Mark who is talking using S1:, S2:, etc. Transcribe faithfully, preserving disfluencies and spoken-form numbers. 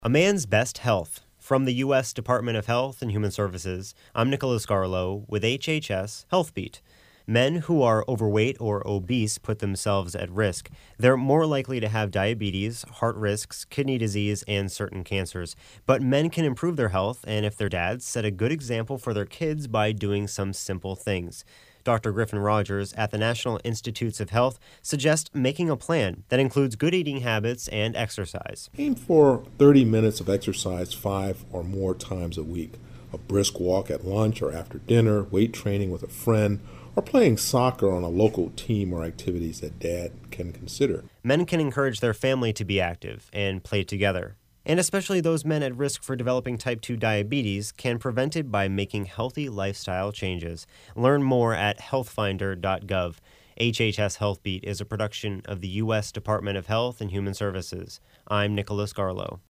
S1: A Man's Best Health. From the U S Department of Health and Human Services, I'm Nicholas Garlow with H H S HealthBeat. Men who are overweight or obese put themselves at risk. They're more likely to have diabetes, heart risks, kidney disease, and certain cancers. But men can improve their health, and if they're dads, set a good example for their kids by doing some simple things. Doctor Griffin Rogers at the National Institutes of Health suggests making a plan that includes good eating habits and exercise.
S2: Aim for thirty minutes of exercise five or more times a week. A brisk walk at lunch or after dinner, weight training with a friend, or playing soccer on a local team or activities that dad can consider.
S1: Men can encourage their family to be active and play together. And especially those men at risk for developing type two diabetes can prevent it by making healthy lifestyle changes. Learn more at health finder dot gov. H H S HealthBeat is a production of the U S Department of Health and Human Services. I'm Nicholas Garlow.